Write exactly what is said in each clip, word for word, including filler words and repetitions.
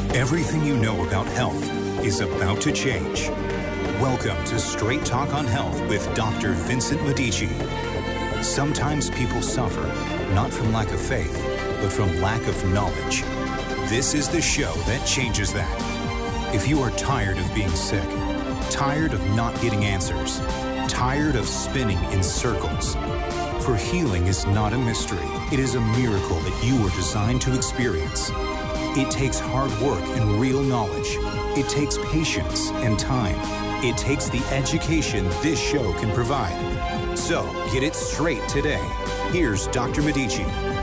Everything you know about health is about to change. Welcome to Straight Talk on Health with Doctor Vincent Medici. Sometimes people suffer, not from lack of faith, but from lack of knowledge. This is the show that changes that. If you are tired of being sick, tired of not getting answers, tired of spinning in circles, for healing is not a mystery. It is a miracle that you were designed to experience. It takes hard work and real knowledge. It takes patience and time. It takes the education this show can provide. So, get it straight today. Here's Doctor Medici.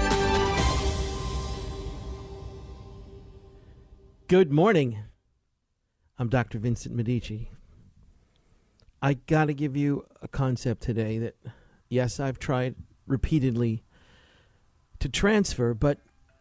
Good morning. I'm Doctor Vincent Medici. I got to give you a concept today that, yes, I've tried repeatedly to transfer, but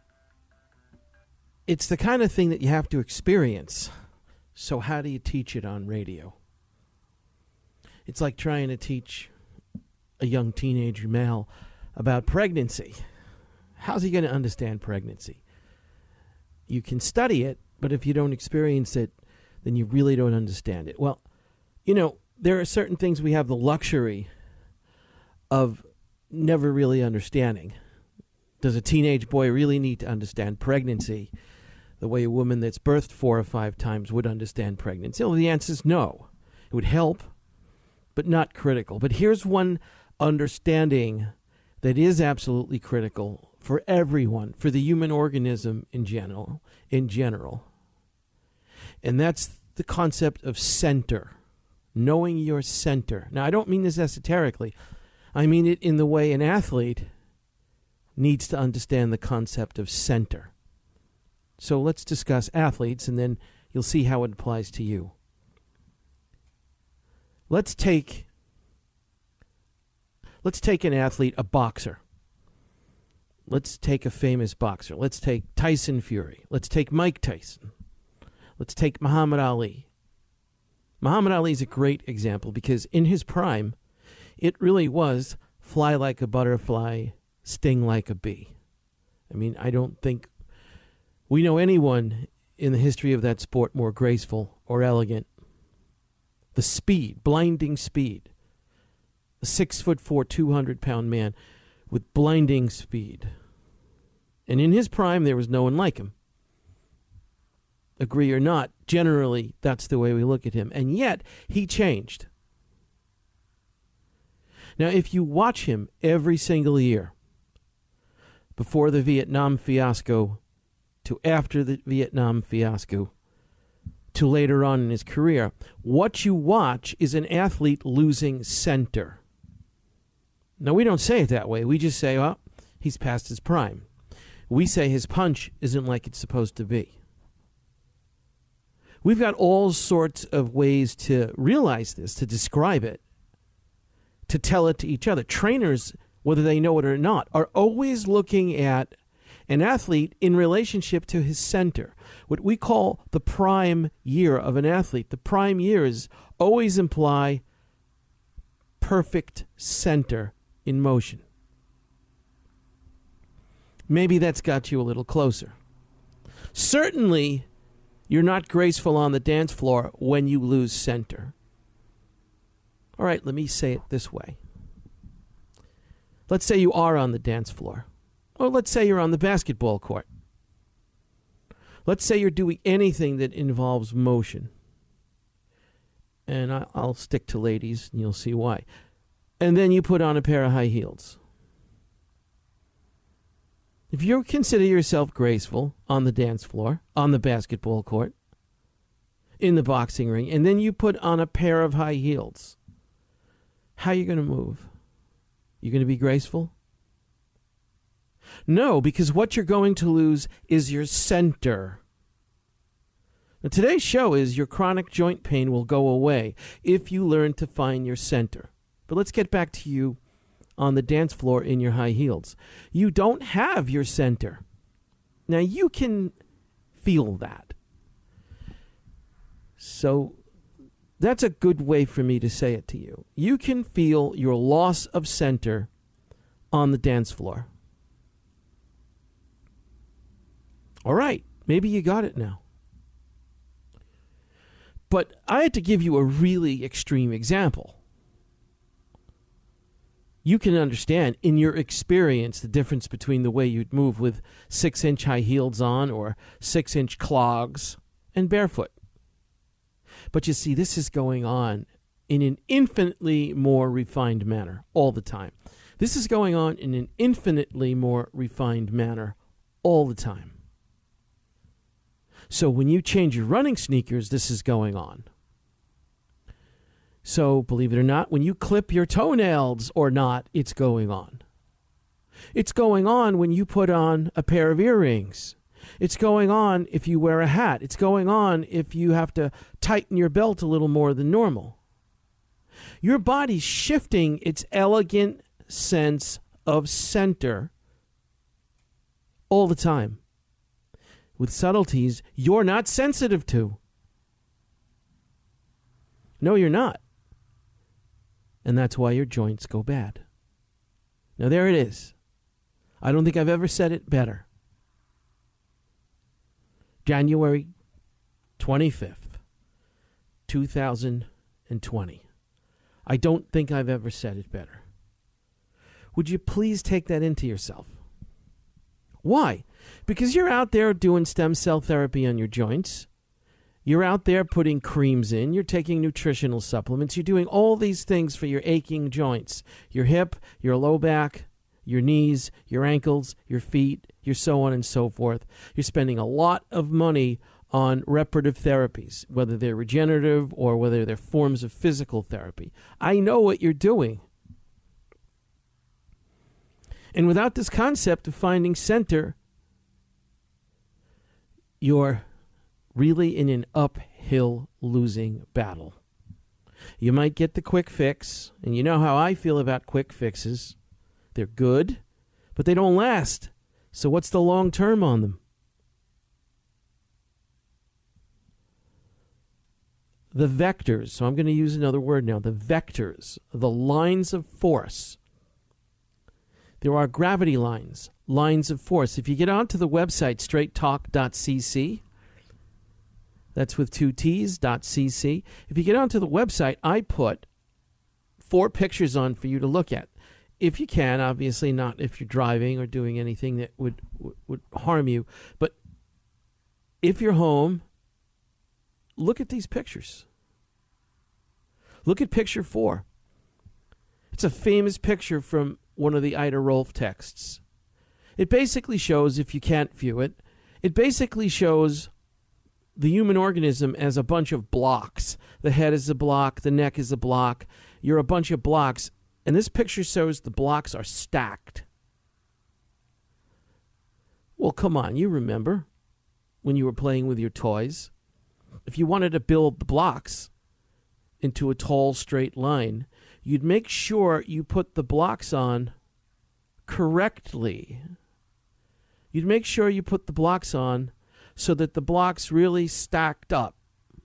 it's the kind of thing that you have to experience. So how do you teach it on radio? It's like trying to teach a young teenage male about pregnancy. How's he going to understand pregnancy? You can study it, but if you don't experience it, then you really don't understand it. Well, you know, there are certain things we have the luxury of never really understanding. Does a teenage boy really need to understand pregnancy the way a woman that's birthed four or five times would understand pregnancy? Well, the answer is no. It would help, but not critical. But here's one understanding that is absolutely critical for everyone, for the human organism in general, in general. And that's the concept of center, knowing your center. Now, I don't mean this esoterically. I mean it in the way an athlete needs to understand the concept of center. So let's discuss athletes, and then you'll see how it applies to you. Let's take let's take an athlete, a boxer. Let's take a famous boxer. Let's take Tyson Fury. Let's take Mike Tyson. Let's take Muhammad Ali. Muhammad Ali is a great example because in his prime, it really was fly like a butterfly, sting like a bee. I mean, I don't think we know anyone in the history of that sport more graceful or elegant. The speed, blinding speed. A six foot four, two hundred pound man with blinding speed. And in his prime, there was no one like him. Agree or not, generally, that's the way we look at him. And yet, he changed. Now, if you watch him every single year, before the Vietnam fiasco, to after the Vietnam fiasco, to later on in his career, what you watch is an athlete losing center. Now, we don't say it that way. We just say, well, he's past his prime. We say his punch isn't like it's supposed to be. We've got all sorts of ways to realize this, to describe it, to tell it to each other. Trainers, whether they know it or not, are always looking at an athlete in relationship to his center, what we call the prime year of an athlete. The prime years always imply perfect center in motion. Maybe that's got you a little closer. Certainly, you're not graceful on the dance floor when you lose center. All right, let me say it this way. Let's say you are on the dance floor. Or let's say you're on the basketball court. Let's say you're doing anything that involves motion. And I'll stick to ladies, and you'll see why. And then you put on a pair of high heels. If you consider yourself graceful on the dance floor, on the basketball court, in the boxing ring, and then you put on a pair of high heels, how are you going to move? You going to be graceful? No, because what you're going to lose is your center. Now, today's show is your chronic joint pain will go away if you learn to find your center. But let's get back to you on the dance floor in your high heels. You don't have your center. Now, you can feel that. So that's a good way for me to say it to you. You can feel your loss of center on the dance floor. All right, maybe you got it now. But I had to give you a really extreme example. You can understand in your experience the difference between the way you'd move with six-inch high heels on or six-inch clogs and barefoot. But you see, this is going on in an infinitely more refined manner all the time. This is going on in an infinitely more refined manner all the time. So when you change your running sneakers, this is going on. So, believe it or not, when you clip your toenails or not, it's going on. It's going on when you put on a pair of earrings. It's going on if you wear a hat. It's going on if you have to tighten your belt a little more than normal. Your body's shifting its elegant sense of center all the time, with subtleties you're not sensitive to. No, you're not. And that's why your joints go bad. Now, there it is. I don't think I've ever said it better. January twenty-fifth, two thousand twenty. I don't think I've ever said it better. Would you please take that into yourself? Why? Because you're out there doing stem cell therapy on your joints. You're out there putting creams in. You're taking nutritional supplements. You're doing all these things for your aching joints. Your hip, your low back, your knees, your ankles, your feet, your so on and so forth. You're spending a lot of money on reparative therapies, whether they're regenerative or whether they're forms of physical therapy. I know what you're doing. And without this concept of finding center, you're really in an uphill losing battle. You might get the quick fix, and you know how I feel about quick fixes. They're good, but they don't last. So what's the long term on them? The vectors, so I'm going to use another word now, the vectors, the lines of force. There are gravity lines, lines of force. If you get onto the website, straight talk dot c c, that's with two T's, .cc. If you get onto the website, I put four pictures on for you to look at. If you can, obviously not if you're driving or doing anything that would, would, would harm you. But if you're home, look at these pictures. Look at picture four. It's a famous picture from one of the Ida Rolf texts. It basically shows, if you can't view it, it basically shows the human organism as a bunch of blocks. The head is a block, the neck is a block. You're a bunch of blocks. And this picture shows the blocks are stacked. Well, come on, you remember when you were playing with your toys. If you wanted to build the blocks into a tall, straight line, you'd make sure you put the blocks on correctly. You'd make sure you put the blocks on so that the blocks really stacked up.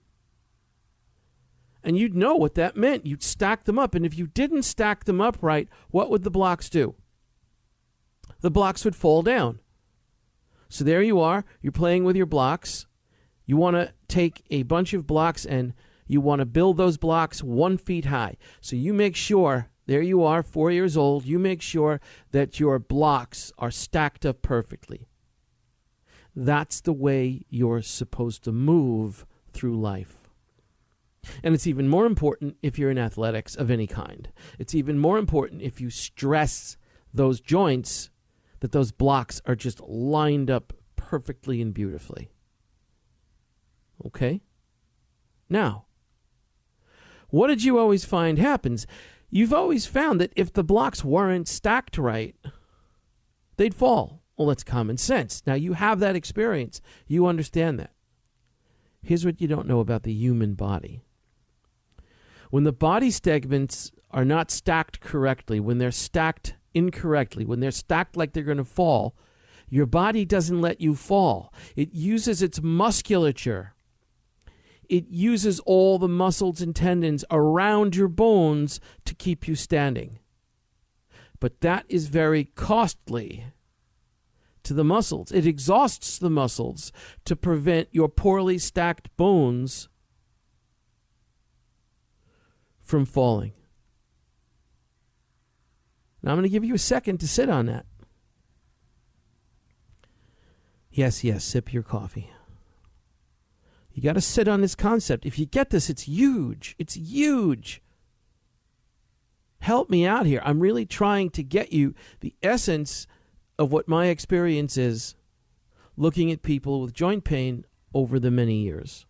And you'd know what that meant. You'd stack them up. And if you didn't stack them up right, what would the blocks do? The blocks would fall down. So there you are. You're playing with your blocks. You want to take a bunch of blocks and you want to build those blocks one feet high. So you make sure, there you are, four years old, you make sure that your blocks are stacked up perfectly. That's the way you're supposed to move through life. And it's even more important if you're in athletics of any kind. It's even more important if you stress those joints, that those blocks are just lined up perfectly and beautifully. Okay? Now, what did you always find happens? You've always found that if the blocks weren't stacked right, they'd fall. Well, that's common sense. Now, you have that experience. You understand that. Here's what you don't know about the human body. When the body segments are not stacked correctly, when they're stacked incorrectly, when they're stacked like they're going to fall, your body doesn't let you fall. It uses its musculature. It uses all the muscles and tendons around your bones to keep you standing. But that is very costly to the muscles. It exhausts the muscles to prevent your poorly stacked bones from falling. Now I'm going to give you a second to sit on that. Yes, yes, sip your coffee. You got to sit on this concept. If you get this, it's huge. It's huge. Help me out here. I'm really trying to get you the essence of what my experience is looking at people with joint pain over the many years.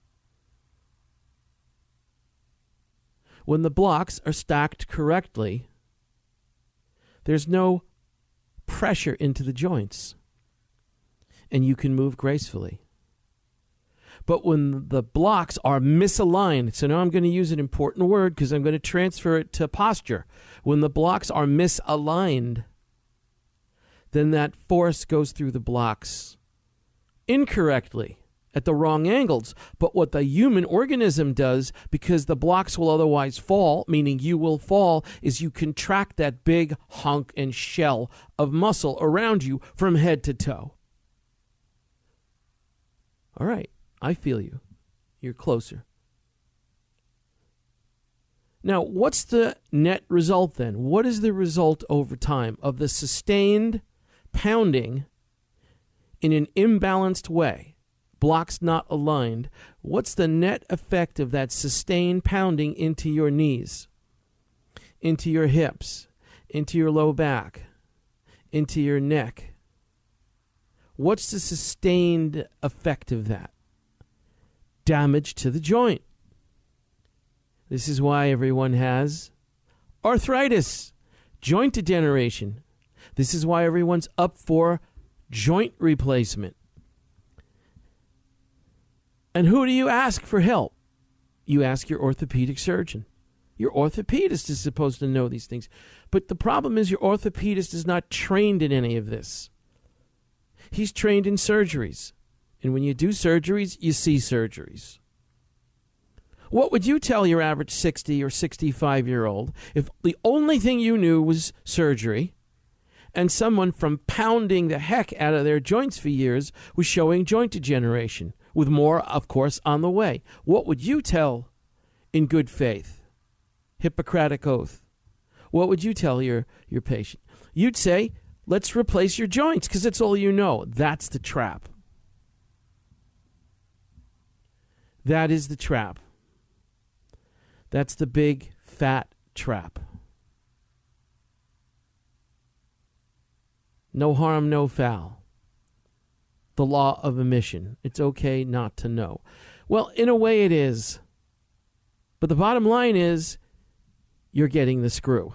When the blocks are stacked correctly, there's no pressure into the joints, and you can move gracefully. But when the blocks are misaligned, so now I'm going to use an important word because I'm going to transfer it to posture. When the blocks are misaligned, then that force goes through the blocks incorrectly at the wrong angles. But what the human organism does, because the blocks will otherwise fall, meaning you will fall, is you contract that big hunk and shell of muscle around you from head to toe. All right, I feel you. You're closer. Now, what's the net result then? What is the result over time of the sustained pounding in an imbalanced way? Blocks not aligned. What's the net effect of that sustained pounding into your knees, into your hips, into your low back, into your neck? What's the sustained effect of that? Damage to the joint. This is why everyone has arthritis, joint degeneration. This is why everyone's up for joint replacement. And who do you ask for help? You ask your orthopedic surgeon. Your orthopedist is supposed to know these things. But the problem is your orthopedist is not trained in any of this. He's trained in surgeries. And when you do surgeries, you see surgeries. What would you tell your average sixty or sixty-five-year-old if the only thing you knew was surgery and someone from pounding the heck out of their joints for years was showing joint degeneration, with more, of course, on the way? What would you tell in good faith? Hippocratic oath. What would you tell your, your patient? You'd say, let's replace your joints because that's all you know. That's the trap. That is the trap. That's the big, fat trap. No harm, no foul. The law of omission. It's okay not to know. Well, in a way it is. But the bottom line is, you're getting the screw.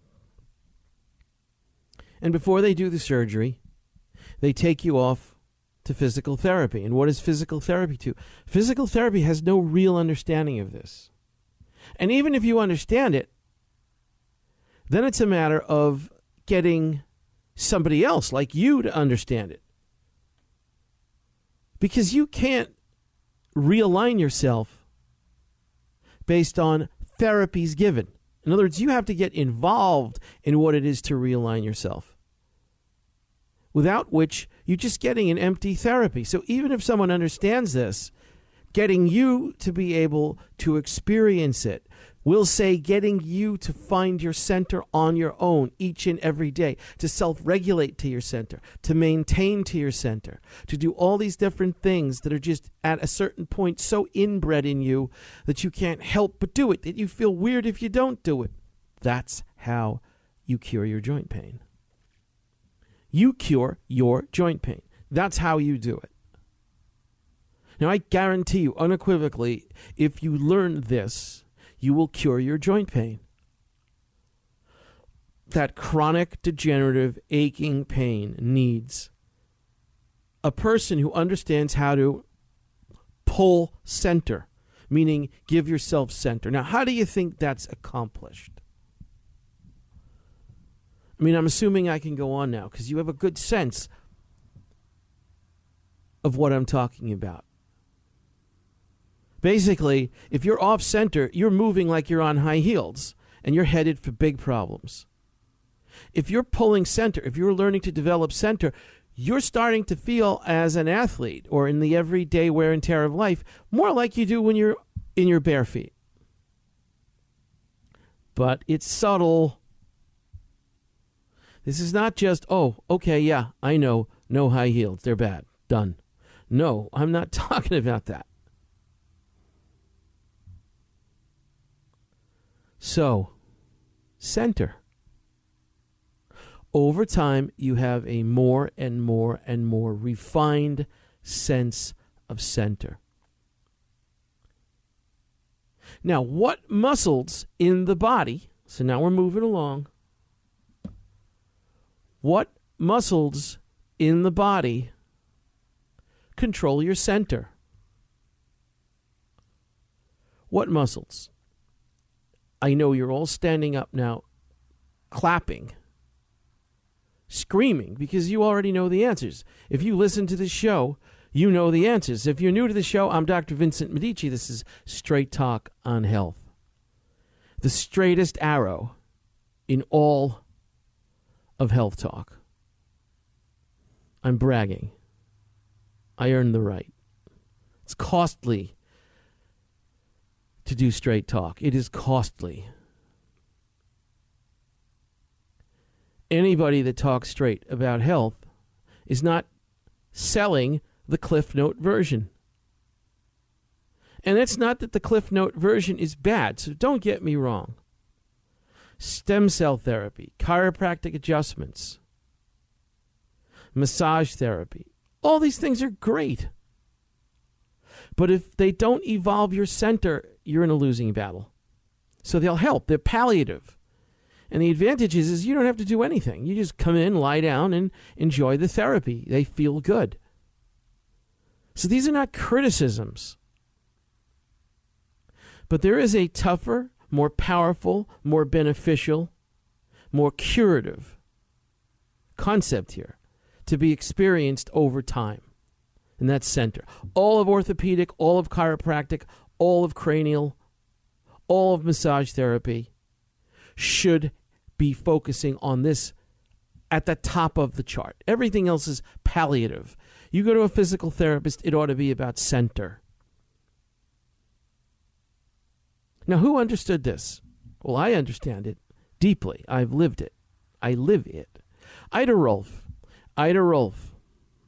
And before they do the surgery, they take you off to physical therapy. And what is physical therapy to? Physical therapy has no real understanding of this. And even if you understand it, then it's a matter of getting somebody else like you to understand it. Because you can't realign yourself based on therapies given. In other words, you have to get involved in what it is to realign yourself. Without which, you're just getting an empty therapy. So even if someone understands this, getting you to be able to experience it, we'll say getting you to find your center on your own each and every day, to self-regulate to your center, to maintain to your center, to do all these different things that are just at a certain point so inbred in you that you can't help but do it, that you feel weird if you don't do it. That's how you cure your joint pain. You cure your joint pain. That's how you do it. Now, I guarantee you unequivocally, if you learn this, you will cure your joint pain. That chronic, degenerative, aching pain needs a person who understands how to pull center, meaning give yourself center. Now, how do you think that's accomplished? I mean, I'm assuming I can go on now because you have a good sense of what I'm talking about. Basically, if you're off center, you're moving like you're on high heels and you're headed for big problems. If you're pulling center, if you're learning to develop center, you're starting to feel as an athlete or in the everyday wear and tear of life more like you do when you're in your bare feet. but it's subtle. This is not just, oh, okay, yeah, I know, no high heels, they're bad, done. No, I'm not talking about that. So, center. Over time, you have a more and more and more refined sense of center. Now, what muscles in the body, so now we're moving along, what muscles in the body control your center? What muscles? I know you're all standing up now, clapping, screaming, because you already know the answers. If you listen to the show, you know the answers. If you're new to the show, I'm Doctor Vincent Medici. This is Straight Talk on Health. The straightest arrow in all of health talk. I'm bragging. I earned the right. It's costly to do straight talk. It is costly. Anybody that talks straight about health is not selling the Cliff Note version. And it's not that the Cliff Note version is bad, so don't get me wrong. Stem cell therapy, chiropractic adjustments, massage therapy, all these things are great. But if they don't evolve your center, you're in a losing battle. So they'll help. They're palliative. And the advantage is, is you don't have to do anything. You just come in, lie down, and enjoy the therapy. They feel good. So these are not criticisms. But there is a tougher, more powerful, more beneficial, more curative concept here to be experienced over time. And that's center. All of orthopedic, all of chiropractic, all of cranial, all of massage therapy should be focusing on this at the top of the chart. Everything else is palliative. You go to a physical therapist, it ought to be about center. Now, who understood this? Well, I understand it deeply. I've lived it. I live it. Ida Rolf. Ida Rolf.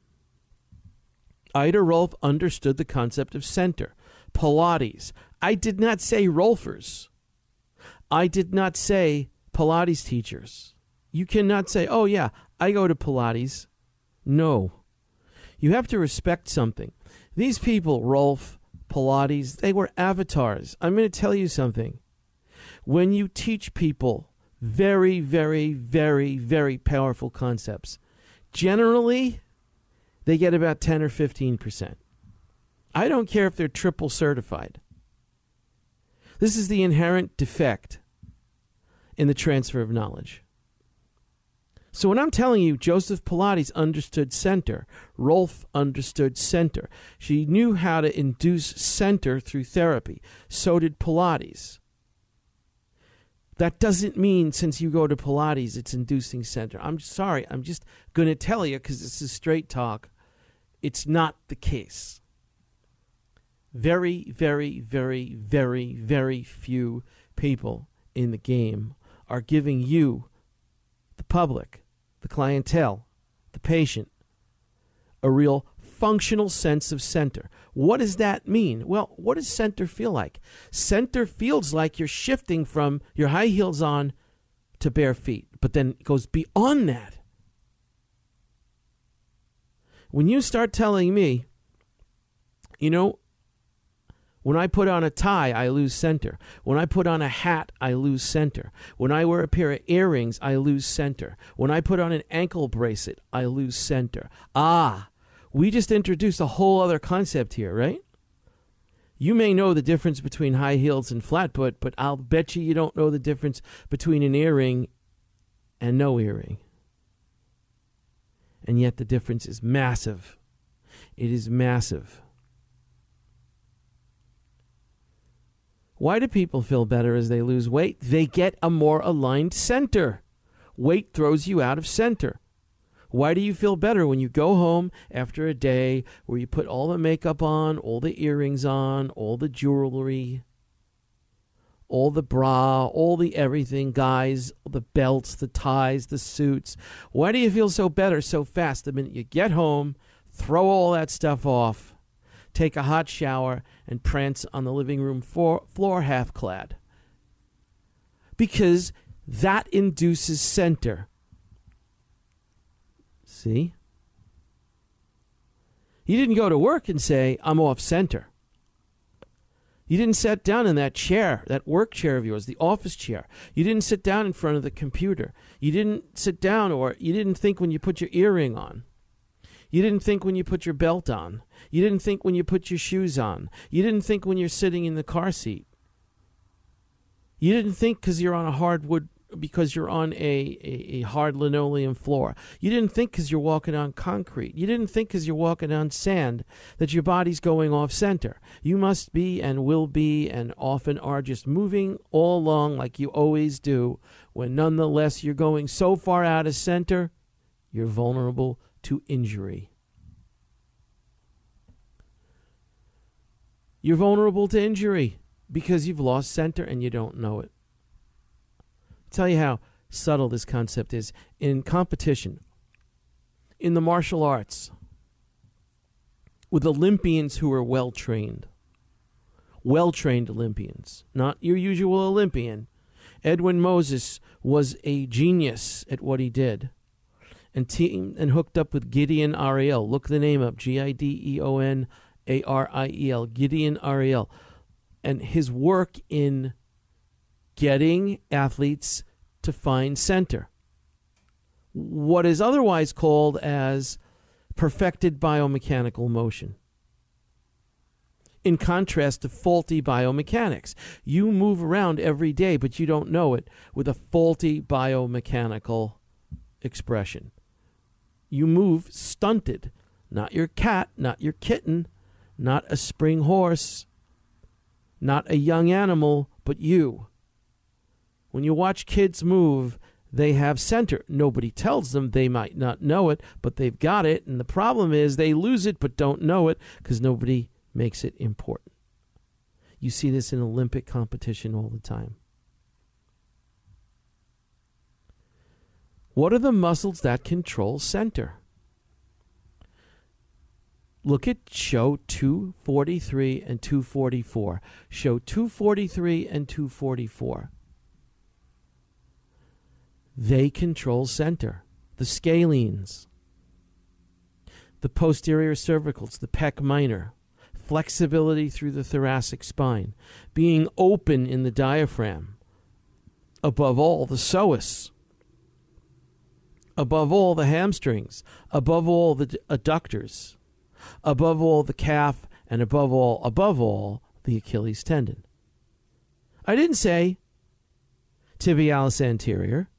Ida Rolf understood the concept of center. Pilates. I did not say Rolfers. I did not say Pilates teachers. You cannot say, oh, yeah, I go to Pilates. No. You have to respect something. These people, Rolf, Pilates, they were avatars. I'm going to tell you something. When you teach people very, very, very, very powerful concepts, generally, they get about ten or fifteen percent. I don't care if they're triple certified. This is the inherent defect in the transfer of knowledge. So when I'm telling you, Joseph Pilates understood center, Rolf understood center. She knew how to induce center through therapy. So did Pilates. That doesn't mean since you go to Pilates, it's inducing center. I'm sorry. I'm just going to tell you because this is straight talk. It's not the case. Very, very, very, very, very few people in the game are giving you, the public, the clientele, the patient, a real functional sense of center. What does that mean? Well, what does center feel like? Center feels like you're shifting from your high heels on to bare feet, but then it goes beyond that. When you start telling me, you know, when I put on a tie, I lose center. When I put on a hat, I lose center. When I wear a pair of earrings, I lose center. When I put on an ankle bracelet, I lose center. Ah, we just introduced a whole other concept here, right? You may know the difference between high heels and flat foot, but I'll bet you you don't know the difference between an earring and no earring. And yet the difference is massive. It is massive. Why do people feel better as they lose weight? They get a more aligned center. Weight throws you out of center. Why do you feel better when you go home after a day where you put all the makeup on, all the earrings on, all the jewelry, all the bra, all the everything, guys, the belts, the ties, the suits. Why do you feel so better so fast the minute you get home, throw all that stuff off, take a hot shower, and prance on the living room floor, floor half-clad? Because that induces center. See? You didn't go to work and say, I'm off center. You didn't sit down in that chair, that work chair of yours, the office chair. You didn't sit down in front of the computer. You didn't sit down, or you didn't think when you put your earring on. You didn't think when you put your belt on. You didn't think when you put your shoes on. You didn't think when you're sitting in the car seat. You didn't think because you're on a hardwood, because you're on a, a, a hard linoleum floor. You didn't think because you're walking on concrete. You didn't think because you're walking on sand that your body's going off center. You must be and will be and often are just moving all along like you always do, when nonetheless you're going so far out of center, you're vulnerable to injury. You're vulnerable to injury because you've lost center and you don't know it. I'll tell you how subtle this concept is. In competition, in the martial arts, with Olympians who are well-trained, well-trained Olympians, not your usual Olympian. Edwin Moses was a genius at what he did, and teamed and hooked up with Gideon Ariel. Look the name up, G I D E O N A R I E L, Gideon Ariel. And his work in getting athletes to find center, what is otherwise called as perfected biomechanical motion. In contrast to faulty biomechanics. You move around every day, but you don't know it, with a faulty biomechanical expression. You move stunted. Not your cat, not your kitten, not a spring horse, not a young animal, but you. When you watch kids move, they have center. Nobody tells them. They might not know it, but they've got it. And the problem is they lose it but don't know it because nobody makes it important. You see this in Olympic competition all the time. What are the muscles that control center? Look at show two forty-three and two forty-four. Show two forty-three and two forty-four. They control center. The scalenes, the posterior cervicals, the pec minor, flexibility through the thoracic spine, being open in the diaphragm, above all the psoas, above all the hamstrings, above all the adductors, above all the calf, and above all, above all, the Achilles tendon. I didn't say tibialis anterior.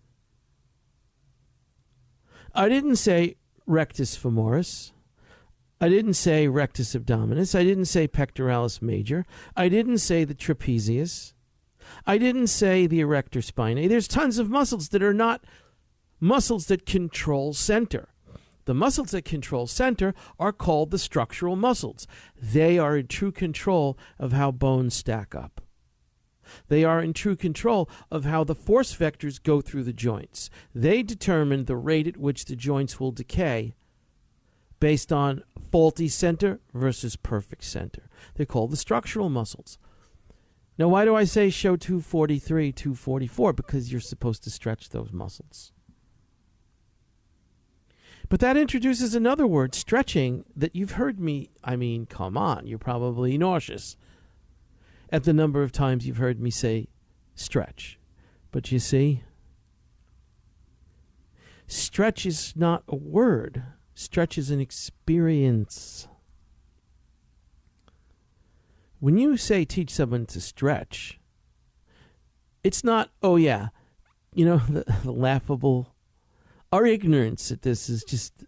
I didn't say rectus femoris. I didn't say rectus abdominis. I didn't say pectoralis major. I didn't say the trapezius. I didn't say the erector spinae. There's tons of muscles that are not muscles that control center. The muscles that control center are called the structural muscles. They are in true control of how bones stack up. They are in true control of how the force vectors go through the joints. They determine the rate at which the joints will decay based on faulty center versus perfect center. They're called the structural muscles. Now, why do I say show two forty-three, two forty-four? Because you're supposed to stretch those muscles. But that introduces another word, stretching, that you've heard me, I mean, come on, you're probably nauseous at the number of times you've heard me say stretch. But you see, stretch is not a word. Stretch is an experience. When you say teach someone to stretch, it's not, oh yeah, you know, the, the laughable, our ignorance at this is just,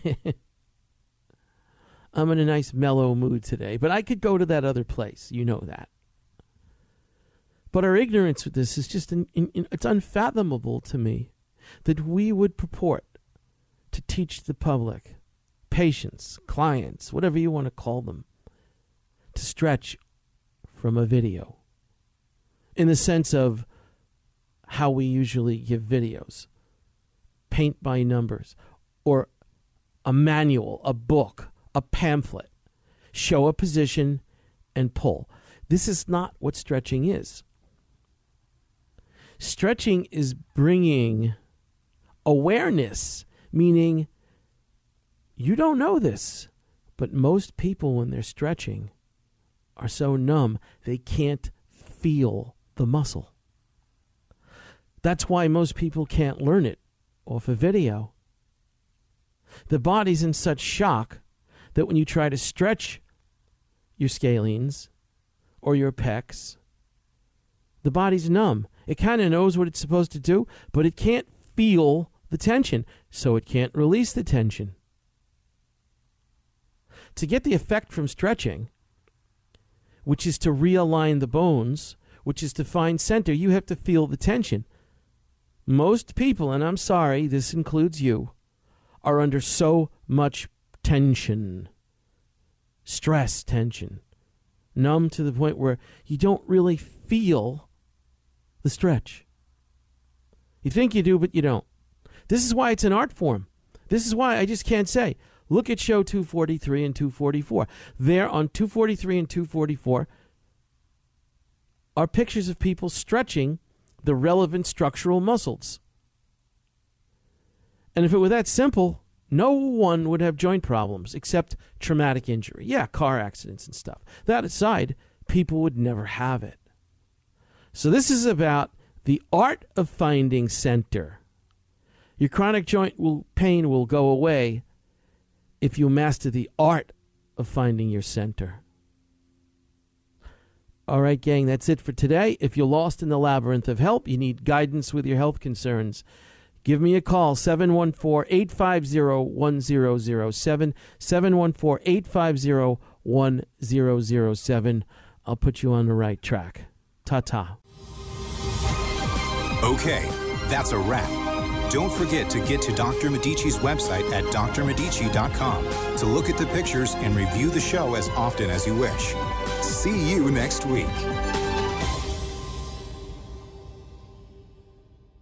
I'm in a nice mellow mood today, but I could go to that other place. You know that. But our ignorance with this is just, in, in, in, it's unfathomable to me that we would purport to teach the public, patients, clients, whatever you want to call them, to stretch from a video. in the sense of how we usually give videos. Paint by numbers, or a manual, a book, a pamphlet. Show a position and pull. This is not what stretching is. Stretching is bringing awareness, meaning you don't know this, but most people when they're stretching are so numb they can't feel the muscle. That's why most people can't learn it off a video. The body's in such shock that when you try to stretch your scalenes or your pecs, the body's numb. It kind of knows what it's supposed to do, but it can't feel the tension, so it can't release the tension. To get the effect from stretching, which is to realign the bones, which is to find center, you have to feel the tension. Most people, and I'm sorry, this includes you, are under so much tension, stress tension, numb to the point where you don't really feel the stretch. You think you do, but you don't. This is why it's an art form. This is why I just can't say, look at show two forty-three and two forty-four. There on two forty-three and two forty-four are pictures of people stretching the relevant structural muscles. And if it were that simple, no one would have joint problems except traumatic injury. Yeah, car accidents and stuff. That aside, people would never have it. So this is about the art of finding center. Your chronic joint will, pain will go away if you master the art of finding your center. All right, gang, that's it for today. If you're lost in the labyrinth of help, you need guidance with your health concerns, give me a call, seven one four, eight five zero, one zero zero seven, seven one four, eight five zero, one zero zero seven. I'll put you on the right track. Ta-ta. Okay, that's a wrap. Don't forget to get to Doctor Medici's website at d r medici dot com to look at the pictures and review the show as often as you wish. See you next week.